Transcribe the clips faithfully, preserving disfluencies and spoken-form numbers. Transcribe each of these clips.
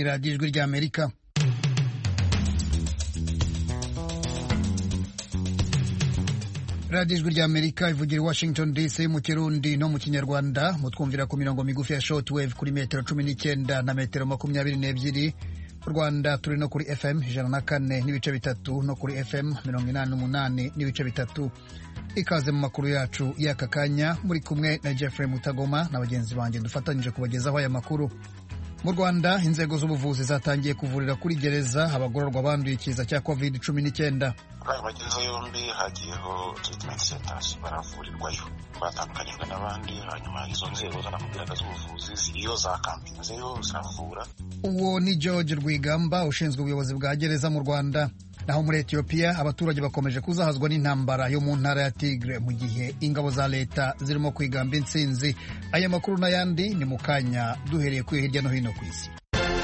ni radiyo ijwi ry'Amerika. radiyo ijwi ry'Amerika ivugira i Washington D C mu Kirundi no mu Kinyarwanda, mutwumvira ku mirongo migufi ya shortwave kuri metero cumi n'icyenda na metero makumyabiri n'ebyiri. Mu Rwanda turi no kuri F M ijana na kane n'ibice bitatu no kuri F M mirongo inani n'umunani n'ibice bitatu. Ikaze mu makuru yacu y'aka kanya, muri kumwe na Jeffrey Mutagoma na bagenzi banjye dufatanyije kubagezaho aya makuru. Mu Rwanda inzego z'ubuvuzi zatangiye kuvurira kuri gereza abagororwa banduye ikiza cya covid cumi n'icyenda. Abaye magereza yombi hagiyeho treatment centers baravurirwayo, batandukanijwe n'abandi. Hanyuma izo nzego zanakubwiraga z'ubuvuzi ziriyo za camping zeyo ziravura. Uwo ni George Rwigamba ushinzwe ubuyobozi bwa gereza mu Rwanda. Naho muri Ethiopia abaturage bakomeje kuzahazwa n'intambara yo mu ntara ya Tigre mu gihe ingabo za leta zirimo kwigamba intsinzi. Aya makuru n'ayandi ni mu kanya, duhereye kuri hirya no hino ku isi.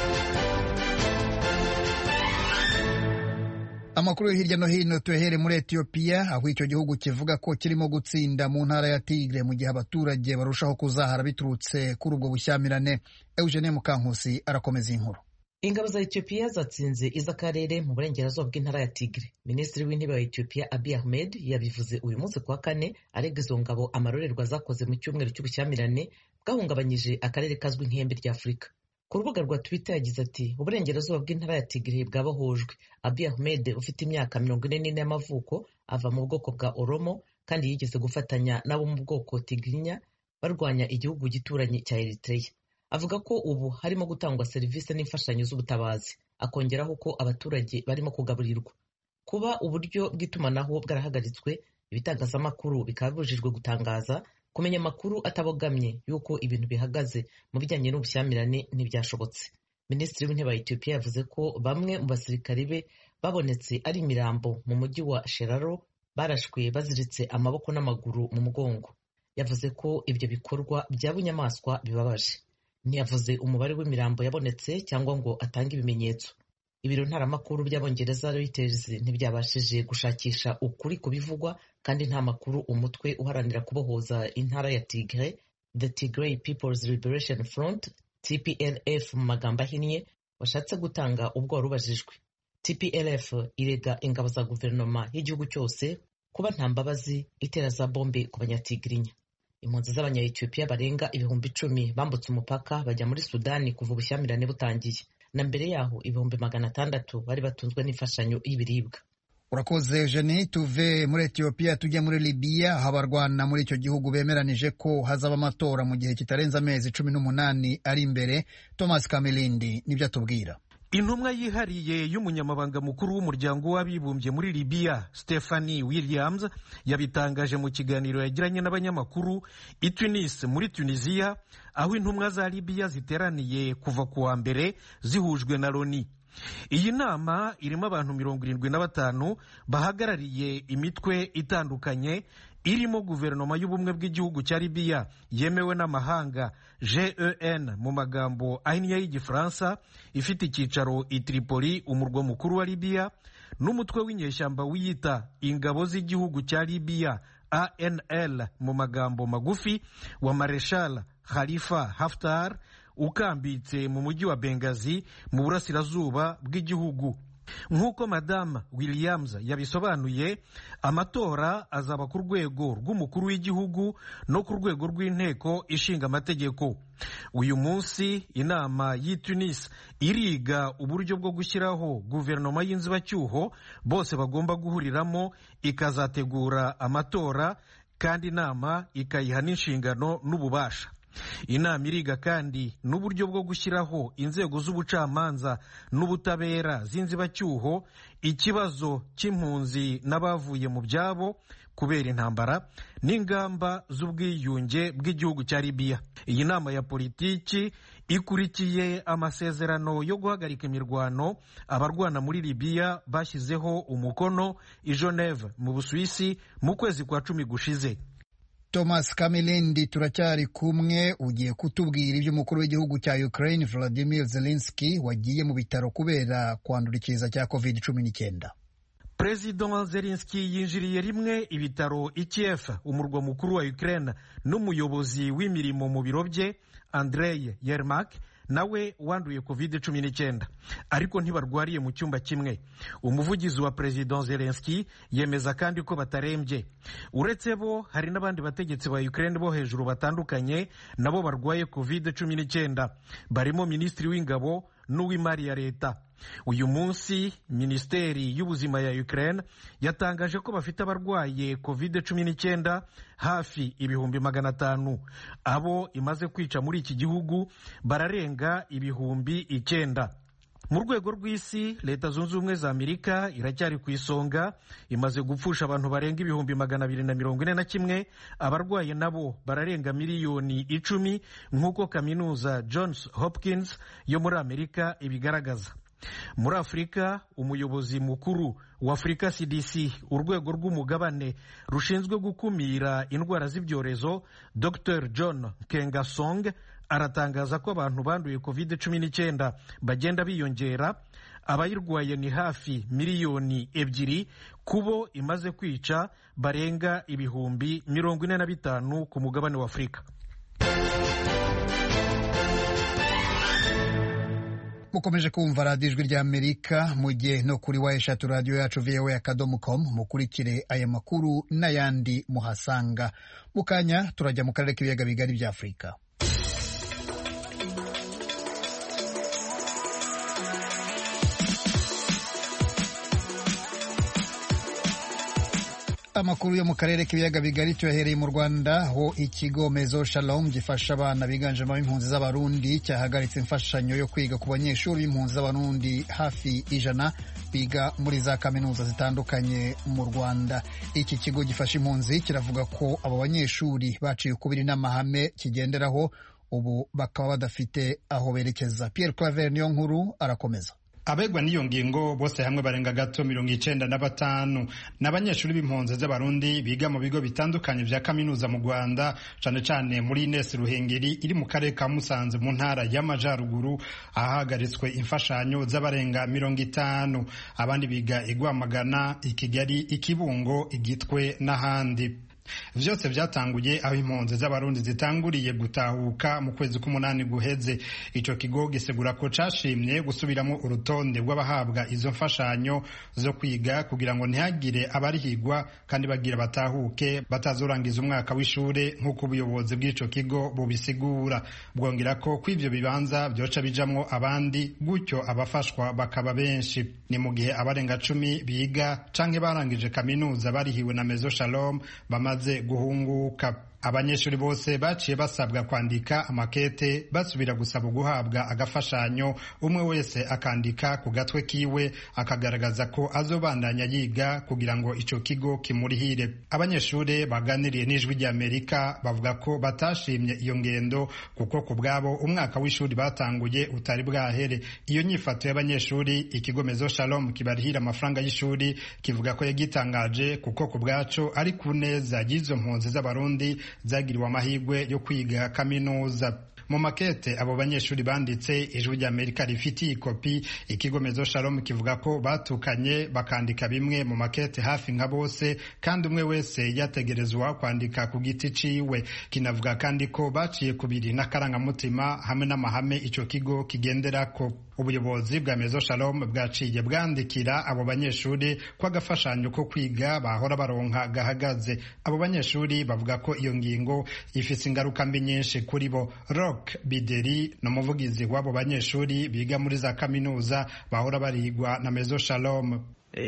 Amakuru yo hirya no hino tuyahere muri Ethiopia, aho icyo gihugu kivuga ko kirimo gutsinda mu ntara ya Tigre mu gihe abaturage barushaho kuzahara biturutse kuri ubwo bushyamirane. Eugene Mukankusi arakomeza inkuru. Ingabo za Ethiopia zatsinze iz'akarere mu burengerazuba bw'intara ya Tigre. Minisitiri w'intebe wa Ethiopia Abiy Ahmed yabivuze uyu munsi kuwa kane, arega izo ngabo amarorerwa zakoze mu cyumweru cy'ubushyamirane bwahungabanyije akarere kazwi nk'ihembe rya Afurika. Ku rubuga rwa Twitter yagize ati, uburengerazuba bw'intara ya Tigre bwabahojwe. Abiy Ahmed ufite imyaka mirongo ine n'ine y'amavuko ava mu bwoko bwa Oromo kandi yigeze gufatanya n'abo mu bwoko Tigrinya barwanya igihugu gituranye cya Eritrea. Avuga ko ubu harimo gutangwa serivisi n'imfashanyo z'ubutabazi. Akongeraho ko abaturage barimo kugaburirwa. Kuba uburyo bw'itumanaho bwarahagaritswe, ibitangazamakuru bikaba bibujijwe gutangaza, kumenya amakuru atabogamye y'uko ibintu bihagaze mu bijyanye n'ubushyamirane ntibyashobotse. Minisitiri w'intebe wa Ethiopia yavuze ko bamwe mu basirikari be babonetse ari imirambo mu mujyi wa Sheraro, barashwe baziritse amaboko n'amaguru mu mugongo. Yavuze ko ibyo bikorwa bya bunyamaswa bibabaje. Ntiyavuze umubare w'imirambo yabonetse cyangwa ngo atange ibimenyetso. Ibiro ntaramakuru by'Abongereza Reuters ntibyabashije gushakisha ukuri ku bivugwa, kandi nta makuru umutwe uharanira kubohoza intara ya Tigre, The Tigray People's Liberation Front T P L F mu magambo ahinnye, washatse gutanga ubwo warubajijwe. T P L F irega ingabo za guverinoma y'igihugu cyose kuba nta mbabazi itera za bombe ku banyatigrinya. Impunzi z'abanya-Ethiopia barenga ibihumbi icumi bambutse umupaka bajya muri Sudani kuva ubushyamirane butangiye, na mbere yaho ibihumbi magana atandatu bari batunzwe n'imfashanyo y'ibiribwa. Urakoze Eugenie. Tuve muri Ethiopia tujya muri Libya, aho abarwana muri icyo gihugu bemeranije ko hazaba amatora mu gihe kitarenze amezi cumi n'umunani ari imbere. Thomas Kamilindi nibyo atubwira. Intumwa yihariye y'umunyamabanga mukuru w'umuryango w'abibumbye muri Libya, Stephanie Williams, yabitangaje mu kiganiro yagiranye n'abanyamakuru i Tunis muri Tunisia, aho intumwa za Libya ziteraniye kuva ku wa mbere zihujwe na Loni. Iyi nama irimo abantu mirongo irindwi na batanu bahagarariye imitwe itandukanye, irimo guverinoma y'ubumwe bw'igihugu cya Libya yemewe n'amahanga G E N mu magambo ahinnye y'igifaransa, ifite icyicaro i Tripoli umurwa mukuru wa Libya, n'umutwe w'inyeshyamba wiyita ingabo z'igihugu cya Libya A N L mu magambo magufi wa Marshal Khalifa Haftar, ukambitse mu mujyi wa Benghazi mu burasirazuba bw'igihugu. Nk'uko Madame Williams yabisobanuye, amatora azaba ku rwego rw'umukuru w'igihugu no ku rwego rw'inteko ishinga amategeko. Uyu munsi inama y'i Tunis iriga uburyo bwo gushyiraho guverinoma y'inzibacyuho bose bagomba guhuriramo, ikazategura amatora kandi inama ikayiha n'inshingano n'ububasha. Inama iriga kandi n'uburyo bwo gushyiraho inzego z'ubucamanza n'ubutabera z'inzibacyuho, ikibazo cy'impunzi n'abavuye mu byabo kubera intambara, n'ingamba z'ubwiyunge bw'igihugu cya Libya. Iyi nama ya politiki ikurikiye amasezerano yo guhagarika imirwano abarwana muri Libya bashyizeho umukono i Geneve mu Busuwisi mu kwezi kwa cumi gushize. Thomas Kamilindi, turacyari kumwe. Ugiye kutubwira iby'umukuru w'igihugu cya Ukraine Volodymyr Zelensky wagiye mu bitaro kubera kwandura ikiza cya covid cumi n'icyenda. Perezida Zelensky yinjiriye rimwe ibitaro i Kiev, umurwa mukuru wa Ukraine, n'umuyobozi w'imirimo mu biro bye Andrei Yermak nawe wanduye covid cumi n'icyenda ariko ntibarwariye mu cyumba kimwe. Umuvugizi wa President Zelensky yemeza kandi ko batarembye. Uretse bo hari n'abandi bategetsi ba Ukraine bo hejuru batandukanye nabo barwaye covid cumi n'icyenda, barimo Minisitiri w'Ingabo n'uw'imari ya leta. Uyu munsi Minisiteri y'Ubuzima ya Ukraine yatangaje ko bafite abarwaye covid cumi n'icyenda hafi ibihumbi magana atanu. Abo imaze kwica muri iki gihugu bararenga ibihumbi icyenda. Mu rwego rw'isi, Leta Zunze Ubumwe za Amerika iracyari ku isonga, imaze gupfusha abantu barenga ibihumbi magana abiri na mirongo ine na kimwe. Abarwaye nabo bararenga miliyoni icumi nk'uko kaminuza Johns Hopkins yo muri Amerika ibigaragaza. Muri Afurika, umuyobozi mukuru wa Africa C D C, urwego rw'umugabane rushinzwe gukumira indwara z'ibyorezo, Doctor John Nkengasong aratangaza ko abantu banduye covid cumi n'icyenda bagenda biyongera. Abayirwaye ni hafi miliyoni ebyiri, kubo imaze kwica barenga ibihumbi mirongo ine na bitanu ku mugabane wa Afurika. Mukomeje kumva radiyo ijwi rya Amerika, mujye no kuri wa eshatu radiyo yacu V O A akadomo com mukurikire aya makuru n'ayandi muhasanga. Mu kanya turajya mu karere k'ibiyaga bigari bya Afurika. Amakuru yo mu karere k'ibiyaga bigari tuyahereye mu Rwanda, aho ikigo Mezo Shalom gifasha abana biganjemo impunzi z'abarundi cyahagaritse imfashanyo yo kwiga ku banyeshuri b'impunzi z'abarundi hafi ijana biga muri za kaminuza zitandukanye mu Rwanda. Iki kigo gifasha impunzi kiravuga ko abo banyeshuri baciye ukubiri n'amahame kigenderaho, ubu bakaba badafite aho berekeza. Pierre Claver niyo nkuru arakomeza. Abegwa n'iyo ngingo bose hamwe barenga gato mirongo icenda na batanu n'abanyeshuri b'impunzi z'abarundi biga mu bigo bitandukanye vya kaminuza mu Rwanda, cane cane muri Ines Ruhengeri iri mu karere ka Musanze mu ntara y'Amajaruguru, ahagaritswe imfashanyo z'abarenga mirongo itanu. Abandi biga i Rwamagana, i Kigali, i Kibungo, i Gitwe n'ahandi. Vyose vyatanguye aho impunzi z'abarundi zitanguriye gutahuka mu kwezi k'umunani guheze. Ico kigo gisegura ko cashimye gusubiramo urutonde rw'abahabwa izo mfashanyo zo kwiga kugira ngo ntihagire abarihigwa kandi bagira batahuke batazorangiza umwaka w'ishure nk'uko ubuyobozi bw'ico kigo bubisigura. Bwongera ko kw'ivyo bibanza vyoca bijamwo abandi, gutyo abafashwa bakaba benshi. Ni mu gihe abarenga cumi biga canke barangije kaminuza barihiwe na Mezo Shalom bamaze guhunguka. Abanyeshuri bose baciye basabwa kwandika amakete basubira gusaba guhabwa agafashanyo, umwe wese akandika ku gatwe kiwe akagaragaza ko azobandanya yiga kugira ngo ico kigo kimurihire. Abanyeshuri baganiriye n'ijwi rya Amerika bavuga ko batashimye iyo ngendo kuko ku bwabo umwaka w'ishuri batanguye utari bwahere. Iyo nyifato y'abanyeshuri ikigo Mezo Shalom kibarihira amafaranga y'ishuri kivuga ko yagitangaje kuko ku bwaco ari ku neza y'izo mpunzi z'abarundi zagiriwe amahirwe yo kwiga kaminuza. Mu makete abo banyeshuri banditse, ijwi rya Amerika rifitiye ikopi. Ikigo Mezo Shalom kivuga ko batukanye bakandika bimwe mu makete hafi nka bose, kandi umwe wese yategerezwa kwandika ku giti ciwe. Kinavuga kandi ko baciye kubiri n'akarangamutima hamwe n'amahame ico kigo kigenderako. Ubuyobozi bwa Mezo Shalom bwaciye bwandikira abo banyeshuri ko agafashanyo ko kwiga bahora baronka gahagaze. Abo banyeshuri bavuga ko iyo ngingo ifise ingaruka mbi nyinshi kuri bo. Rock Bideri n'umuvugizi w'abo banyeshuri biga muri za kaminuza bahora barigwa na Mezo Shalom.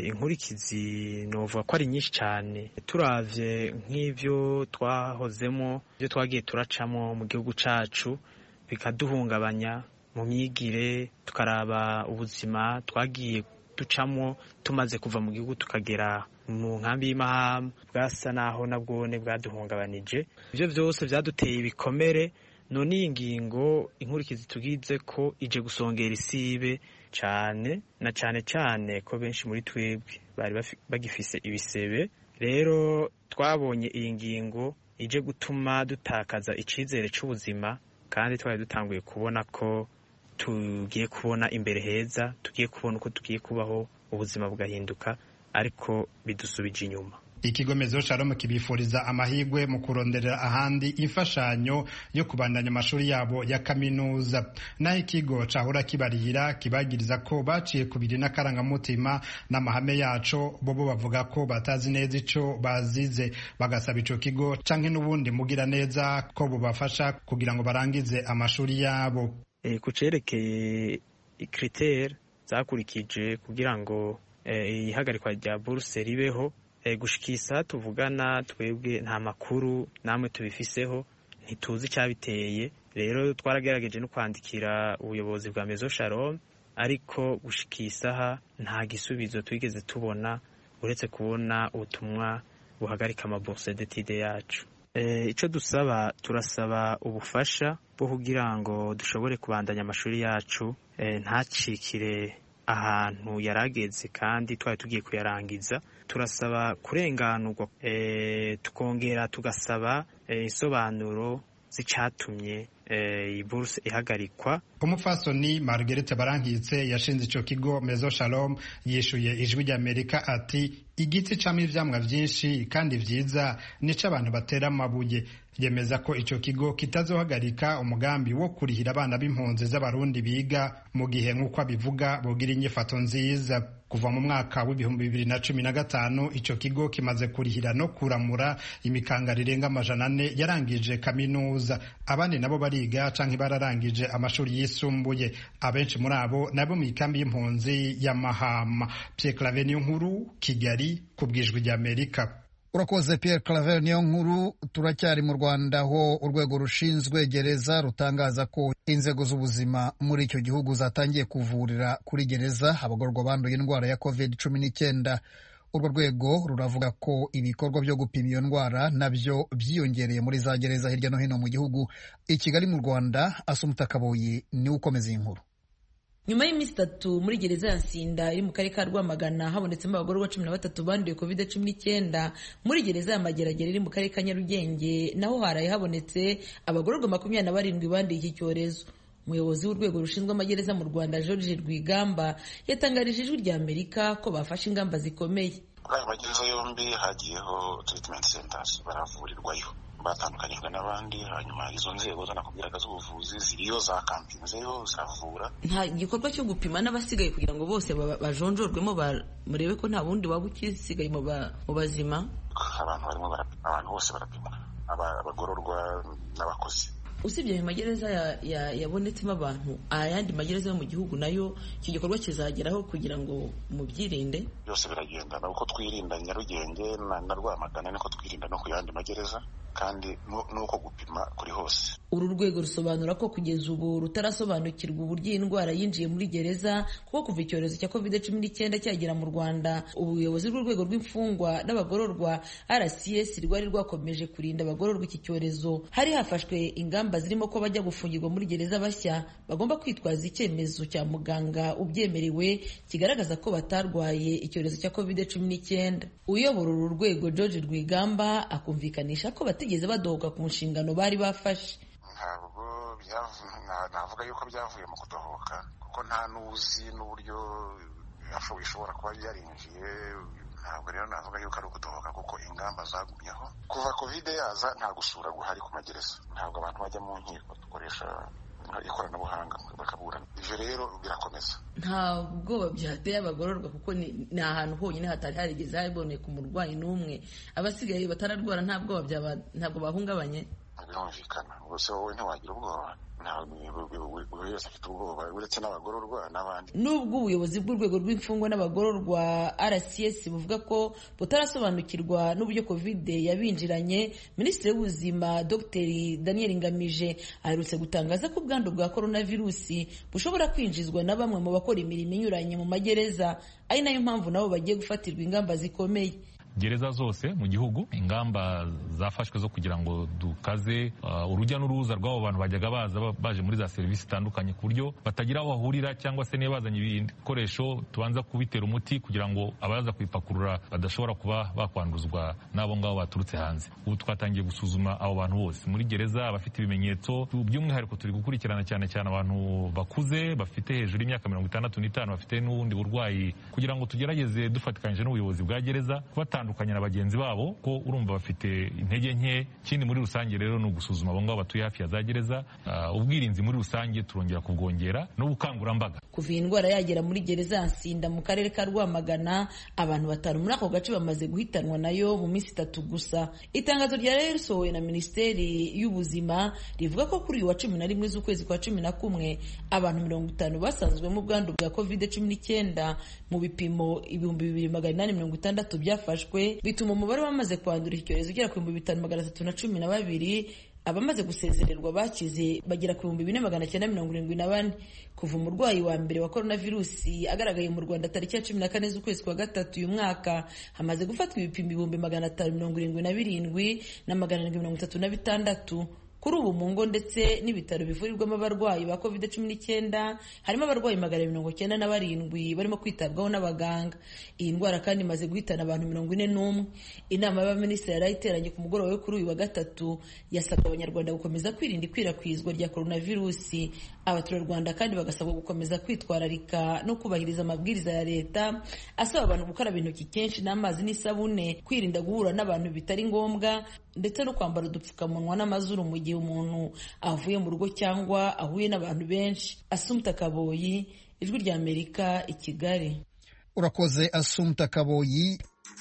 Inkurikizi novuga ko ari nyinshi cyane, turavye nk'ivyo twahozemo, ivyo twagiye turacamo mu gihugu cacu bikaduhungabanya mu myigire, tukaraba ubuzima twagiye ducamo tumaze kuva mu gihugu tukagera mu nkambi y'Imahama, bwasa naho nabwone bwaduhungabanije. Ivyo vyose vyaduteye ibikomere. None iyi ngingo inkurikizi tugize ko ije gusongera isibe cyane, na cyane cyane ko benshi muri twebwe bari bagifise ibisebe. Rero twabonye iyi ngingo ije gutuma dutakaza icizere c'ubuzima, kandi twari dutanguye kubona ko tugiye kubona imbere heza, tugiye kubona uko tugiye kubaho, ubuzima bugahinduka, ariko bidusubije inyuma. ikigo Maison Shalom kibifuriza amahirwe mu kuronderera ahandi imfashanyo yo kubandanya amashuri yabo ya kaminuza. Naho ikigo cahora kibarihira kibagiriza ko baciye kubiri n'akarangamutima n'amahame yaco, bobo bavuga ko batazi neza ico bazize, bagasaba ico kigo canke n'ubundi mugira neza ko bubafasha kugira ngo barangize amashuri yabo. E, kucerekeye critère zakurikije kugira ngo e, ihagarikwa rya bourse ribeho, e, gushikisa tuvugana twebwe nta makuru namwe tubifiseho, ntituzi cyabiteye. Rero twaragerageje no kwandikira ubuyobozi bwa Maison Shalom, ariko gushikisa nta gisubizo twigeze tubona uretse kubona ubutumwa buhagarika ama bourse d'études yacu. E, ico dusaba turasaba ubufasha bwo kugira ngo dushobore kubandanya amashuri yacu, e, ntacikire ahantu yarageze kandi twari tugiye kuyarangiza. Turasaba kurenganurwa, e, tukongera tugasaba isobanuro e, zicatumye iyi bourse ihagarikwa. Umufasoni Marguerite Barankitse yashinze ico kigo Maison Shalom yishuye ijwi ry'Amerika ati igiti camwe ivyamwa vyinshi kandi vyiza nico abantu batera amabuye. Yemeza ko ico kigo kitazohagarika umugambi wo kurihira abana b'impunzi z'abarundi biga mu gihe nk'uko abivuga bogira inyifato nziza. Kuva mu mwaka w'ibihumbi bibiri na cumi na gatanu ico kigo kimaze kurihira no kuramura imikangara irenga amajana ane yarangije kaminuza, abandi nabo bariga canke bararangije amashuri yisumbuye. Abenshi muri abo nabo mu ikambi y'impunzi ya Mahama. Pierre Claver Niyonkuru, Kigali, kubwijwi rya Amerika. Urakoze Pierre Claver Niyonkuru. Turacyari mu Rwanda aho urwego rushinzwe gereza rutangaza ko inzego z'ubuzima muri icyo gihugu zatangiye kuvurira kuri gereza abagororwa banduye indwara ya covid cumi n'icyenda. Urwo rwego ruravuga ko ibikorwa byo gupima iyo ndwara nabyo byiyongereye muri za gereza hirya no hino mu gihugu. I Kigali mu Rwanda, Asumta Kaboyi niwe ukomeza iyi nkuru. Nyuma y'iminsi itatu muri gereza ya Nsinda iri mu karere ka Rwamagana habonetsemo abagororwa cumi na batatu banduye covid cumi n'icyenda. Muri gereza ya Mageragere iri mu karere ka Nyarugenge naho haraye habonetse abagororwa makumyabiri na barindwi banduye iki cyorezo. Umuyobozi w'urwego rushinzwe amagereza mu Rwanda George Rwigamba yatangarije ijwi rya Amerika ko bafashe ingamba zikomeye. Kuri aya magereza yombi hagiyeho treatment centers, baravurirwayo batandukanyijwe n'abandi. Hanyuma izo nzego zanakubwiraga z'ubuvuzi ziriyo zakampinzeyo ziravura. Nta gikorwa cyo gupima n'abasigaye kugira ngo bose bajonjorwemo murebe ko nta bundi waba ukisigaye mu bazima. Abantu barimo barapima, abantu bose barapimwa, abagororwa n'abakozi. Usibye ayo magereza yabonetsemo abantu, ayandi magereza yo mu gihugu nayo icyo gikorwa kizageraho kugira ngo mubyirinde. Byose biragenda uko twirinda Nyarugenge na Rwamagana niko twirinda no ku yandi magereza, kandi nuko gupima kuri hose. Uru rwego rusobanura ko kugeza ubu rutarasobanukirwa uburyo indwara yinjiye muri gereza, kuko kuva icyorezo cya covid cumi n'icyenda cyagera mu Rwanda ubuyobozi bw'urwego rw'imfungwa n'abagororwa R C S rwari rwakomeje kurinda abagororwa iki cyorezo. Hari hafashwe ingamba zirimo ko bajya gufungirwa muri gereza bashya bagomba kwitwaza icyemezo cya muganga ubyemerewe kigaragaza ko batarwaye icyorezo cya covid cumi n'icyenda. Uyobora uru rwego George Rwigamba akumvikanisha ko batigeze badohoka ku nshingano bari bafashe. Ntabwo navuga yuko byavuye mu kudohoka, kuko nta n'uzi n'uburyo ishobora kuba yarinjiye. Ntabwo rero navuga yuko ari ukudohoka, kuko ingamba zagumyeho. Kuva covid yaza nta gusura guhari ku magereza, ntabwo abantu bajya mu nkiko, dukoresha ikoranabuhanga bakaburana. Ivyo rero birakomeza. Nta bwoba byateye abagororwa, kuko ni ahantu honyine hatari harigeze haboneka umurwayi n'umwe. Abasigaye batararwara nta bwoba byaba, ntabwo bahungabanye. Birumvikana, ubuse wowe ntiwagira ubwoba. Buri wese afite ubwoba, uretse n'abagororwa n'abandi. Nubwo ubuyobozi bw'urwego rw'imfungwa n'abagororwa R C S buvuga ko butarasobanukirwa n'uburyo covid yabinjiranye, Minisitiri w'Ubuzima Dr Daniel Ngamije aherutse gutangaza ko ubwandu bwa coronavirus bushobora kwinjizwa na bamwe mu bakora imirimo inyuranye mu magereza, ari nayo mpamvu nabo bagiye gufatirwa ingamba zikomeye. Gereza zose mu gihugu ingamba zafashwe zo kugira ngo dukaze uh, urujya n'uruza rw'abo bantu bajyaga baza baje muri za serivisi zitandukanye, ku buryo batagira aho bahurira, cyangwa se niba bazanye ibikoresho tubanza kubitera umuti kugira ngo abaza kwipakurura badashobora kuba bakwanduzwa n'abo ngabo baturutse hanze. Ubu twatangiye gusuzuma abo bantu bose muri gereza, abafite ibimenyetso. By'umwihariko turi gukurikirana cyane cyane abantu bakuze bafite hejuru y'imyaka mirongo itandatu n'itanu bafite n'ubundi burwayi, kugira ngo tugerageze dufatikanyije n'ubuyobozi bwa gereza kubata batandukanye na bagenzi babo ko urumva bafite intege nke. Ikindi muri rusange rero ni ugusuzuma abo ngabo batuye hafi ya za gereza. Uh, ubwirinzi muri rusange turongera kubwongera n'ubukangurambaga. Kuva iyi ndwara yagera muri gereza ya Nsinda mu karere ka Rwamagana, abantu batanu muri ako gace bamaze guhitanwa nayo mu minsi itatu gusa. Itangazo rya rero risohowe na Minisiteri y'Ubuzima rivuga ko kuri uyu wa cumi na rimwe z'ukwezi kwa cumi na kumwe abantu mirongo itanu basanzwemo ubwandu bwa covid cumi n'icyenda mu bipimo ibihumbi bibiri magana inani mirongo itandatu byafashwe, bituma umubare wamaze kwandura icyorezo ugera ku bihumbi bitanu magana atatu na cumi na babiri. Abamaze gusezererwa bakize bagera ku bihumbi bine magana cyenda mirongo irindwi na bane. Kuva umurwayi wa mbere wa coronavirusi agaragaye mu Rwanda tariki ya cumi na kane z'ukwezi kwa gatatu uyu mwaka, hamaze gufatwa ibipimo ibihumbi magana atanu mirongo irindwi na birindwi na magana arindwi mirongo itatu na bitandatu. Kuri ubu mu ngo ndetse n'ibitaro bivurirwamo abarwayi ba covid cumi n'icyenda harimo abarwayi magana mirongo cyenda na barindwi barimo kwitabwaho n'abaganga. Iyi ndwara kandi imaze guhitana abantu mirongo ine n'umwe. Inama y'abaminisitiri yari iteranye ku mugoroba wo kuri uyu wa gatatu yasabye abanyarwanda gukomeza kwirinda ikwirakwizwa rya coronavirusi. Abaturarwanda kandi bagasabwa gukomeza kwitwararika no kubahiriza amabwiriza ya leta, asaba abantu gukaraba intoki kenshi n'amazi n'isabune, kwirinda guhura n'abantu bitari ngombwa ndetse no kwambara udupfukamunwa n'amazuru mu gihe umuntu avuye mu rugo cyangwa ahuye n'abantu benshi. Assumpta Kaboyi, Ijwi rya Amerika, i Kigali. Urakoze Assumpta Kaboyi.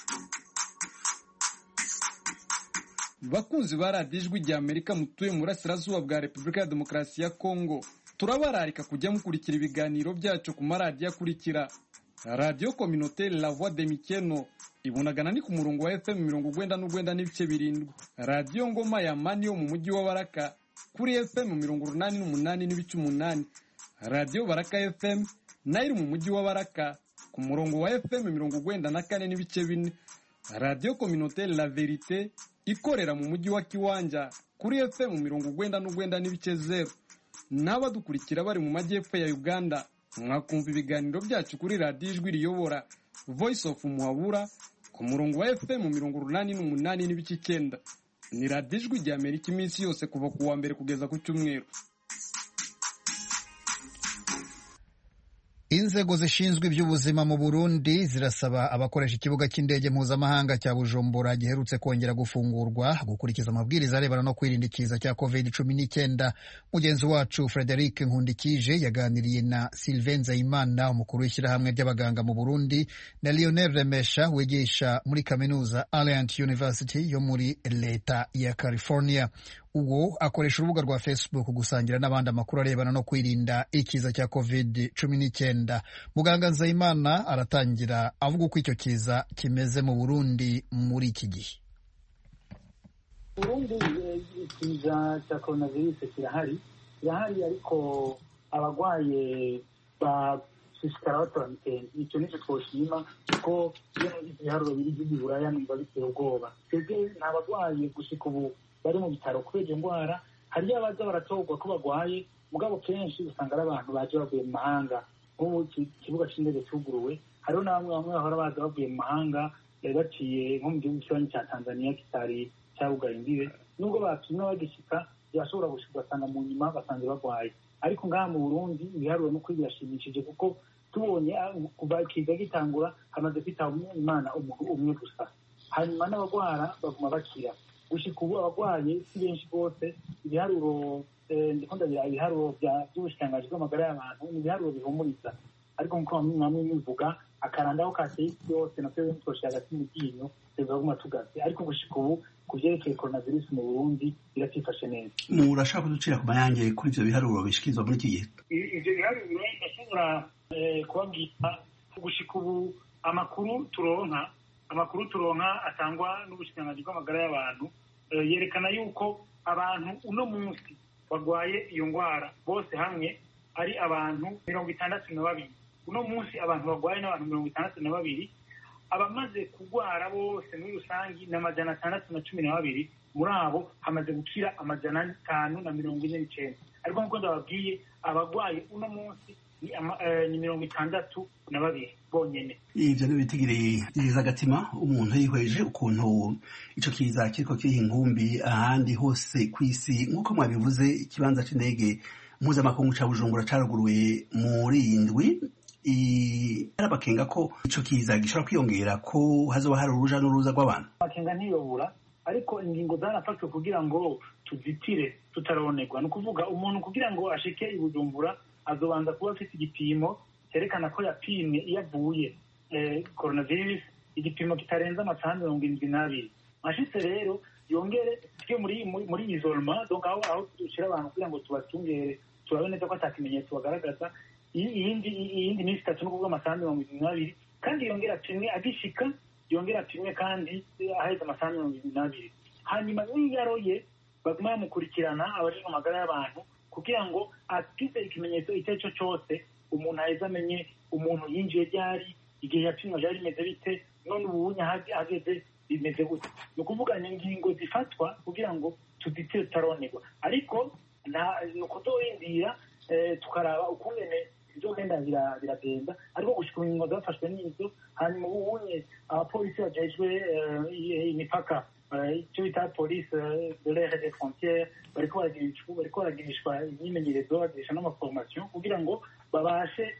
Bakunzi ba radiyo Ijwi rya Amerika mutuye mu burasirazuba bwa Repubulika ya Demokarasi ya Kongo, turabararika kujya mukurikira ibiganiro byacu ku maradiyo akurikira: Radio Communautaire La Voix de Mikeno ibunagana ni ku murongo wa F M mirongo urwenda n'urwenda n'ibice birindwi, Radio Ngoma ya Mani yo mu mujyi wa Baraka kuri F M mirongo urunani n'umunani n'ibice umunani, Radio Baraka F M nayo mu mujyi wa Baraka ku murongo wa F M mirongo urwenda na kane n'ibice bine, Radio Communautaire La Verite ikorera mu mujyi wa Kiwanja kuri F M mirongo urwenda n'urwenda n'ibice zero. N'abadukurikira bari mu majyepfo ya Uganda mwakumva ibiganiro byacu kuri radiyo Ijwi riyobora Voice of Muhabura ku murongo wa F M mirongo urunani n'umunani n'ibice icyenda. Ni radiyo Ijwi rya Amerika iminsi yose kuva ku wa mbere kugeza ku cyumweru. Inzego zishinzwe iby'ubuzima mu Burundi zirasaba abakoresha ikibuga cy'indege mpuzamahanga cya Bujumbura giherutse kongera gufungurwa gukurikiza amabwiriza arebana no kwirinda ikiza cya covid cumi n'icyenda. Mugenzi wacu Frederic Nkundikije yaganiriye na Sylvain Nzeyimana, umukuru w'ishyirahamwe ry'abaganga mu Burundi, na Lionel Remesha wigisha muri kaminuza Alliant University yo muri leta ya California. Uwo akoresha urubuga rwa Facebook gusangira n'abandi amakuru arebana no kwirinda ikiza cya covid cumi n'icyenda. Muganga Nzeyimana aratangira avuga uko icyo kiza kimeze mu Burundi muri iki gihe. Burundi ikiza cya coronavirus kirahari kirahari ariko abagwaye bashishikara batoranitse. Icyo nicyo twoshima ko ibiharuro biri by'Iburaya niba biteye ubwoba. Twebwe nta bagwaye gushika ubu bari mu bitaro kubera iyo ndwara. Hariyo abaza baratorwa ko bagwaye, mugabo kenshi usanga ari abantu baje bavuye mu mahanga. Nk'ubu ikibuga cy'indege cyuguruwe, hariho na bamwe bamwe bahora baza bavuye mu mahanga baciye nko mu gihugu kibanyi cya Tanzania kitari cyabugaye imbibe. Nubwo batumye bagishika byashobora gushika ugasanga mu nyuma basanze bagwaye. Ariko ngaha mu Burundi ibiharuro no kwibirashimishije kuko tubonye kuva ikiza gitangura hamaze kwitaba Imana umuntu umwe gusa, hanyuma n'abagwara baguma bakira. Gushika ubu abagwaye si benshi bose. Ibiharuro ndiko ndagira ibiharuro by'ubushikiranganji bw'amagara y'abantu ni ibiharuro bihumuriza, ariko nkuko bamwe bivuga akarandaho kateye isi yose natwe twoshe hagati mu ryinyo tuzaguma tugaze. Ariko gushika ubu ku vyerekeye coronavirus mu Burundi biratifashe neza. Murashaka kuducira ku mayange kuri ivyo biharuro bishikirizwa muri iki gihe? Ivyo biharuro ndashobora kubabwira gushika ubu amakuru turonka amakuru turonka atangwa n'ubushikiranganji bw'amagara y'abantu yerekana yuko abantu uno munsi bagwaye iyo ngwara bose hamwe ari abantu mirongo itandatu na babiri. Uno munsi abantu bagwaye n'abantu mirongo itandatu na babiri. Abamaze kugwara bose muri rusangi na majana atandatu na cumi na babiri. Muri abo hamaze gukira amajana atanu na mirongo ine n'icenda. Ariko nkuko ndababwiye abagwaye uno munsi ni, uh, ni mirongo itandatu na babiri bonyene. Ivyo nibitigiriye iriza agatima umuntu yihweje ukuntu ico kiza kiriko kiri inkumbi ahandi hose kw'isi. Nkuko mwabivuze ikibanza c'indege mpuzamakungu ca Bujumbura caruguruye muri indwi arabakenga ko ico kiza gishobora kwiyongera ko hazoba hari uruja n'uruza rw'abantu. Amakenga ntiyobura, ariko ingingo zarafashwe kugira ngo tuzitire tutaronerwa. Ni ukuvuga umuntu kugira ngo ashike i Bujumbura azobanza kuba afite igipimo cyerekana ko yapimwe iyo avuye coronavirus, igipimo kitarenza amasaha mirongo irindwi n'abiri. Ashitse rero yongere twe muri muri isolement, donc aho aho dushira abantu kugira ngo tubatungere turabe neza ko atakimenyetso bagaragaza, iyindi iyindi minsi itatu no kuvuga amasaha mirongo irindwi n'abiri, kandi yongera apimwe agishika, yongera apimwe kandi aheza amasaha mirongo irindwi n'abiri. Hanyuma niyaroye baguma bamukurikirana abajejwe amagara y'abantu kugira ngo afite ikimenyetso icyo ari cyo cyose umuntu aheza amenye umuntu yinjiye ryari, igihe yapimwe ryari rimeze bite, none ubunya hageze bimeze gute. Ni ukuvuga ingingo zifatwa kugira ngo tuditire tutaronerwa, ariko ni ukutorindira tukaraba ukungene bizogenda biragenda, ariko gushika ingingo zafashwe n'izo. Hanyuma ubunye abapolisi bajejwe imipaka, icyo bita polisi de l'air et des frontières, bariko baragirishwa imyimenyerezo, bagirisha n'amaformation kugira ngo babashe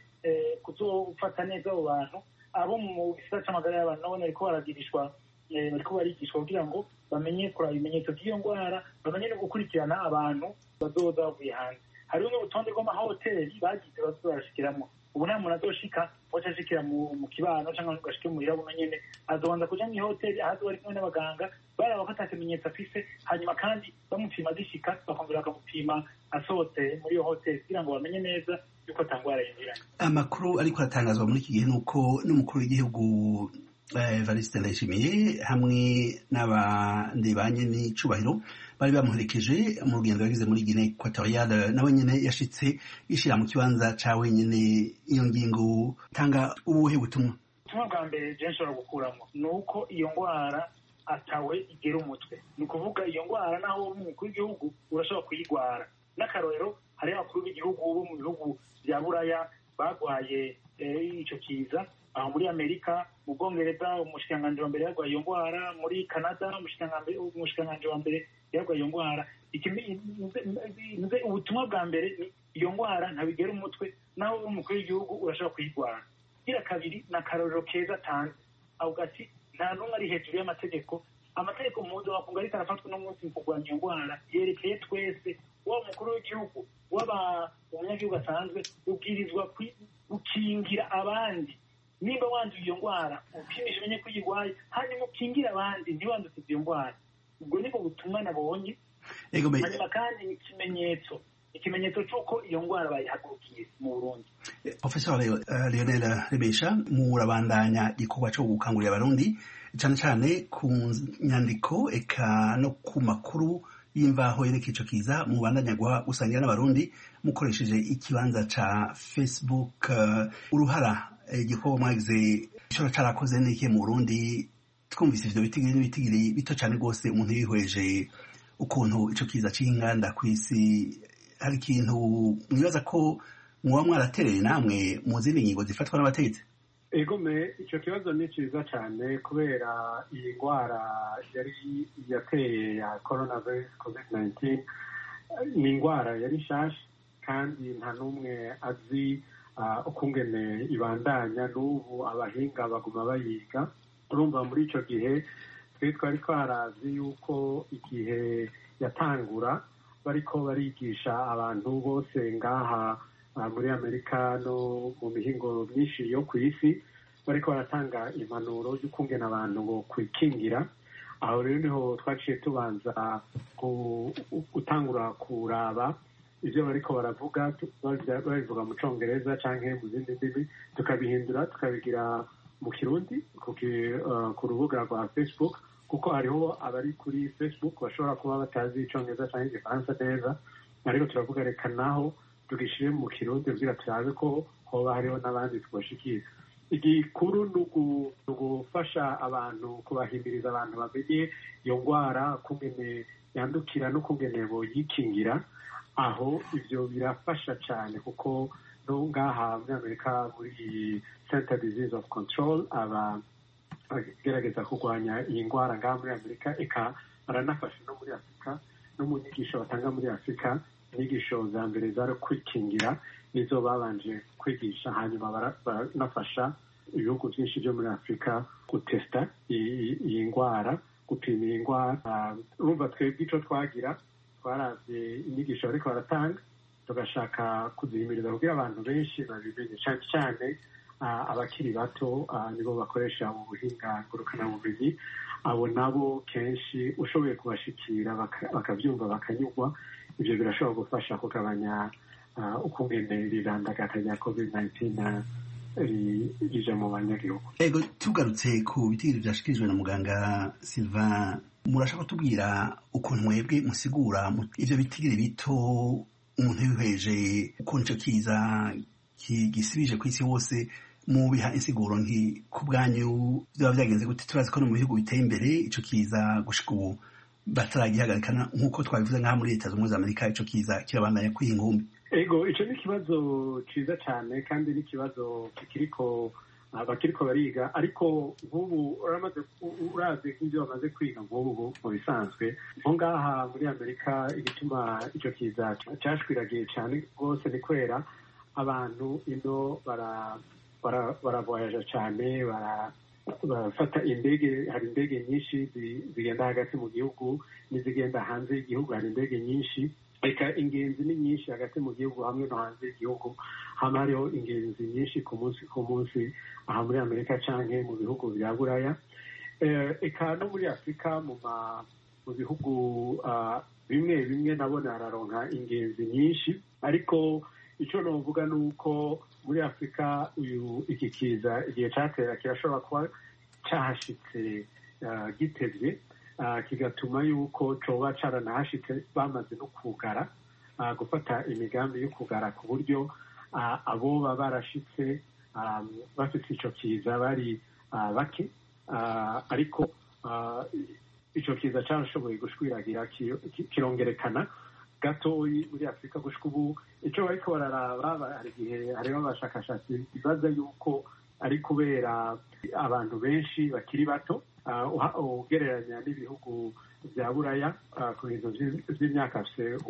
kuzofata neza abo bantu. Abo mu gisata c'amagara y'abantu nabo bariko baragirishwa, bariko barigishwa kugira ngo bamenye kuraba ibimenyetso by'iyo ndwara, bamenye no gukurikirana abantu bazoza bavuye hanze. Hariho n'urutonde rw'amahoteli bagize bazoza barashikiramwo. Ubu nta muntu azoshika waca ashikira mu kibano cyangwa ngo ashike muhira buno nyene, azobanza kuja mu hoteli ahazo bari kumwe n'abaganga baraba ko atakimenyetso afise, hanyuma kandi bamupima agishika bakongera bakamupima asohotse muri iyo hoteli kugira ngo bamenye neza yuko atangwara yinjiranye. Amakuru ariko aratangazwa muri iki gihe nuko n'umukuru w'igihugu Evariste Ndayishimiye hamwe n'abandi banye n'icubahiro bari bamuherekeje mu rugendo yagize muri Guinée Equatoriale, nawe nyene yashitse yishira mu kibanza ca wenyene. Iyo ngingo tanga ubuhe butumwa? Ubutumwa bwa mbere je nshobora gukuramo ni uko iyo ndwara atawe igera umutwe. Ni ukuvuga iyo ndwara naho umukuru w'igihugu urashobora kuyigwara. N'akarorero hari abakuru b'igihugu bo mu bihugu vya Buraya bagwaye ico kiza, aho muri Amerika, mu Bwongereza umushikiranganji wa mbere yarwaye iyo ndwara, muri Canada umushikiranganji wa mbere yarwaye iyo ndwara. Ubutumwa bwa mbere ni iyo ndwara ntabigera umutwe, naho umukuru w'igihugu urashobora kuyigwara. Gira kabiri ni akarorero keza tanze, avuga ati nta n'umwe ari hejuru y'amategeko. Amategeko mpuzamakungu ariko arafatwa n'umunsi mu kurwanya iyo ndwara yerekeye twese, waba umukuru w'igihugu waba umunyagihugu asanzwe ubwirizwa gukingira abandi. Nimba wanduye iyo ndwara upimisha umenye ko uyirwaye, hanyuma ukingire abandi ntiwanduze iyo ndwara. Ubwo nibwo butumwa nabonye. Hanyuma kandi ni ikimenyetso ikimenyetso cy'uko iyo ndwara bayihagurukiye mu Burundi. Professor Lionel Remesha, murabandanya igikorwa cyo gukangurira abarundi cyane cyane ku nyandiko eka no ku makuru y'imvaho yerekeye ico kiza, mubandanya gusangira n'abarundi mukoresheje ikibanza ca Facebook. Uruhara igikorwa mwagize ishobora carakoze n'ikihe mu Burundi? Twumvise ivyo bitigiri n'ibitigiri bito cyane rwose umuntu yihweje ukuntu ico kiza c'inganda kw'isi. Hari ikintu mwibaza ko muba mwaratereye namwe mu zindi ngingo zifatwa n'abategetsi? Egome, ico kibazo ni ciza cyane kubera iyi ndwara yari yateye ya coronavirus covid nineteen ni indwara yari nshasha kandi nta n'umwe azi ukungene ibandanya. N'ubu abahinga baguma bayiga. Urumva muri ico gihe twe twari twarazi yuko igihe yatangura bariko barigisha abantu bose ngaha muri Amerika no mu mihingo myinshi yo ku isi, bariko baratanga impanuro y'ukungena abantu ngo kwikingira. Aho rero niho twaciye tubanza gutangura kuraba ivyo bariko baravuga, babivuga mu Congereza canke mu zindi ndimi, tukabihindura tukabigira mu Kirundi ku rubuga rwa Facebook, kuko hariho abari kuri Facebook bashobora kuba batazi Icongereza canke Igifaransa neza, ariko turavuga reka naho tugishire mu Kirundi kugira turabe ko hoba hariho n'abandi tubashikira. Igikuru ni ugufasha abantu, kubahimiriza abantu bamenye iyo ndwara kungene yandukira no kungene boyikingira. Aho ivyo birafasha cyane kuko no ngaha muri Amerika muri Center Disease of Control aba gerageza kurwanya iyi ndwara ngaha muri Amerika, eka baranafasha no muri Afurika no mu nyigisho batanga muri Afurika inyigisho za mbere zari kwikingira nizo babanje kwigisha, hanyuma baranafasha ibihugu byinshi byo muri afurika gutesta iyi ndwara, gupima iyi ndwara. urumva twebwe icyo twagira twaravye inyigisho bariko baratanga, tugashaka kuzihimiriza kugira abantu benshi babimenye, cyane cyane abakiri bato nibo bakoresha mu buhinga ngurukanabumenyi. abo nabo kenshi ushoboye kubashikira bakabyumva bakanyurwa, ibyo birashobora gufasha kugabanya ukungene rirandagata rya covid nineteen rije mu banyagihugu. Ego, tugarutse ku bitigiri byashikirijwe na muganga Sylvain, murashaka kutubwira ukuntu mwebwe musigura ivyo bitigiri bito umuntu yihweje ukuntu ico kiza gisibije ku isi hose, mu biha insiguro nki ku bwanyu byaba byagenze gute? Turazi ko no mu bihugu biteye imbere ico kiza gushika ubu bataragihagarikana nk'uko twabivuze nk'aha muri leta z'ubumwe za Amerika, ico kiza kirabandanya kwiha inkumbi. Ego, ico ni ikibazo ciza cyane kandi ni ikibazo kikiriko abakiriko bariga, ariko nk'ubu uramaze urazi nk'ibyo bamaze kwiga nk'ubu mu bisanzwe nko ngaha muri Amerika. Igituma ico kiza cashwiragiye cyane rwose ni kwera abantu ino bara baravoyaja cyane, barafata indege. Hari indege nyinshi zigenda hagati mu gihugu n'izigenda hanze y'igihugu, hari indege nyinshi, reka ingenzi ni nyinshi hagati mu gihugu hamwe no hanze y'igihugu. hama hariho ingenzi nyinshi ku munsi ku munsi aha muri Amerika canke mu bihugu bya Buraya, eka no muri Afurika mu bihugu bimwe bimwe nabona hararonka ingenzi nyinshi. Ariko icyo novuga ni uko muri Afurika uyu iki kiza igihe catera kirashobora kuba cahashitse gitevye, kigatuma yuko coba caranahashitse bamaze no kugara, gufata imigambi yo kugara ku buryo abo baba barashitse bafite ico kiza bari bake. Ariko ico kiza carashoboye gushwiragira kirongerekana gatoyi muri Afurika. gushika ubu ico bariko bararaba, hari igihe hariho abashakashatsi bibaza yuko ari kubera abantu benshi bakiri bato ugereranya n'ibihugu bya Buraya. ku bintu by'imyaka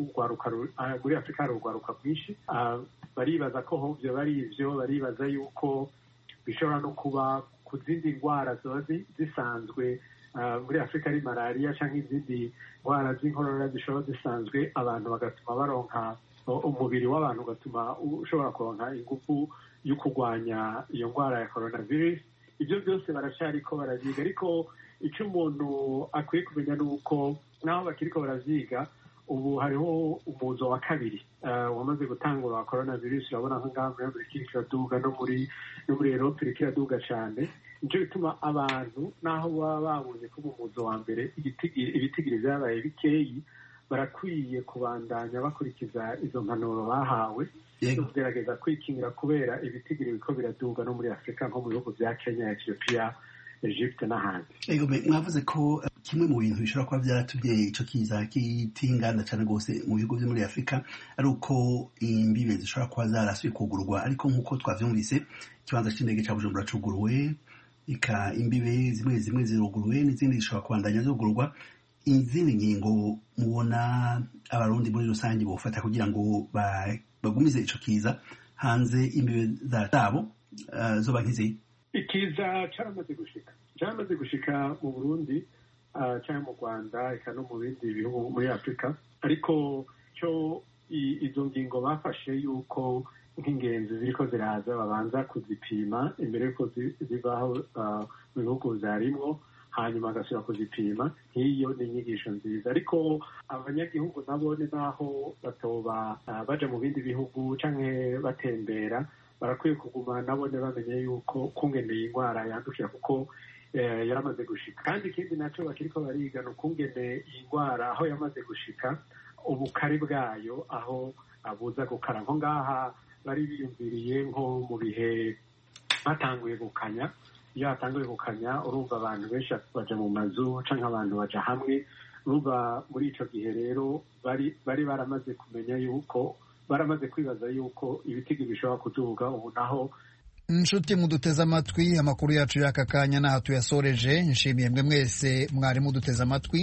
muri Afurika hari urwaruka rwinshi, baribaza ko hovyo bari ivyo, baribaza yuko bishobora no kuba ku zindi ndwara ziba zisanzwe muri Afurika ari malariya cyangwa izindi ndwara z'inkorora zishobora zisanzwe, abantu bagatuma baronka umubiri w'abantu ugatuma ushobora kuronka ingufu yo kurwanya iyo ndwara ya coronavirus. Ibyo byose baracyariko baravyiga, ariko icyo umuntu akwiye kumenya ni uko naho bakiriko baravyiga, ubu hariho umuzo wa kabiri wamaze gutangura wa coronavirus. urabona nko ngaha muri Amerika iriko iraduga, no muri no muri Europe iriko iraduga cane. nico bituma abantu naho baba babonye ko mu muzo wa mbere ibitigiri vyabaye bikeyi, barakwiye kubandanya bakurikiza izo mpanuro bahawe zo kugerageza kwikingira, kubera ibitigiri biko biraduga no muri Afurika nko mu bihugu vya Kenya, Ethiopia, Egypte n'ahandi. Ego, mwavuze ko kimwe mu bintu bishobora kuba byaratumye ico kiza kitingana cyane rwose mu bihugu vyo muri Afurika ari uko imbibe zishobora kuba zarasuye kugurwa, ariko nk'uko twavyumvise ikibanza c'indege ca Bujumbura cuguruwe, ika imbibe zimwe zimwe ziruguruwe n'izindi zishobora kubandanya zugurwa. Izindi ngingo mubona abarundi muri rusange bofata kugira ngo bagumize ico kiza hanze imbibe zabo zoba nkizi? Ikiza caramaze gushika caramaze gushika mu Burundi cyangwa mu Rwanda, eka no mu bindi bihugu muri Afurika, ariko cyo izo ngingo bafashe yuko nk'ingenzi ziriko ziraza babanza kuzipima imbere yuko zivaho mu bihugu zarimwo, hanyuma agasubira kuzipima. Nk'iyo ni inyigisho nziza, ariko abanyagihugu nabo ni naho batoba baja mu bindi bihugu canke batembera, barakwiye kuguma nabone bamenye yuko kungeneye indwara yandukira kuko yaramaze gushika. Kandi ikindi naco bakiriko bariga ni ukungene iyi ndwara aho yamaze gushika, ubukari bwayo aho abuza gukara. nko ngaha bari biyumviriye nko mu bihe batanguye gukanya. Iyo hatanguye gukanya, urumva abantu benshi baja mu mazu canke abantu baja hamwe. Urumva muri ico gihe rero bari bari baramaze kumenya yuko baramaze kwibaza yuko ibitigi bishobora kuduga. ubu naho inshuti muduteze amatwi, amakuru yacu y'aka kanya n'aha tuyasoreje. nshimiye mwe mwese mwari muduteze amatwi.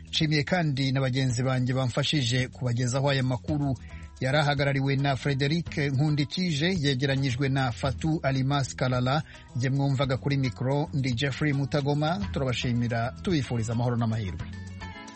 nshimiye kandi na bagenzi banjye bamfashije kubagezaho aya makuru. yari ahagarariwe na Frederic Nkundikije, yegeranyijwe na Fatu Alimas Kalala. Jye mwumvaga kuri mikoro ndi Jeffrey Mutagoma. Turabashimira tubifuriza amahoro n'amahirwe.